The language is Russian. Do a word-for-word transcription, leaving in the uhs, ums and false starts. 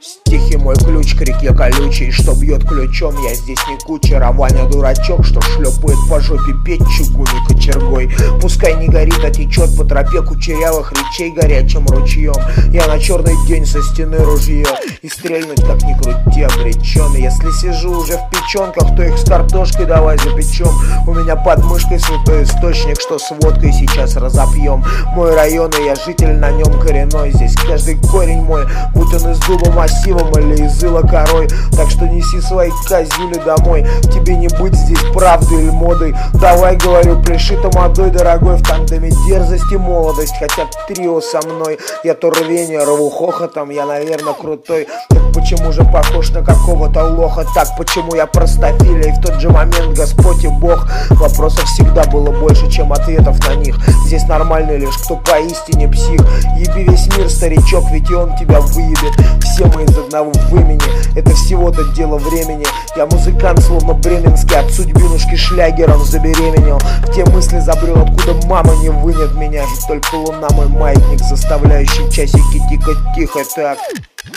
Стихи мой ключ к реке колючей, что бьет ключом, я здесь не кучер, а Ваня дурачок, что шлепает по жопе петь чугунной кочергой. Пускай не горит, а течет по тропе кучерявых речей горячим ручьем. Я на черный день со стены ружье, и стрельнуть как ни крути обречен. Если сижу уже в печенках, то их с картошкой давай запечем. У меня под мышкой святой источник, что с водкой сейчас разопьем. Мой район, и я житель на нем коренной. Здесь каждый корень мой, будь он из дуба массивом или из ила корой. Так что неси свои козюли домой, тебе не быть здесь правдой или модой. Давай, говорю, пляши тамадой, дорогой, в тандеме дерзость и молодость. Хотя трио со мной, я то рвение рву хохотом, я, наверное, крутой. Так почему же похож на какого-то лоха? Так почему я простофиля, и в тот же момент Господь и Бог? Вопросов всегда было больше, чем ответов на них. Здесь нормальный лишь кто поистине псих. Еби весь мир, старичок, ведь и он тебя выебет. Все мы из одного вымени, это всего-то дело времени. Я музыкант, словно бременский, от судьбинушки шлягером забеременел. В те мысли забрел, откуда мама не вынет меня. И только луна мой маятник, заставляющий часики тикать тихо так.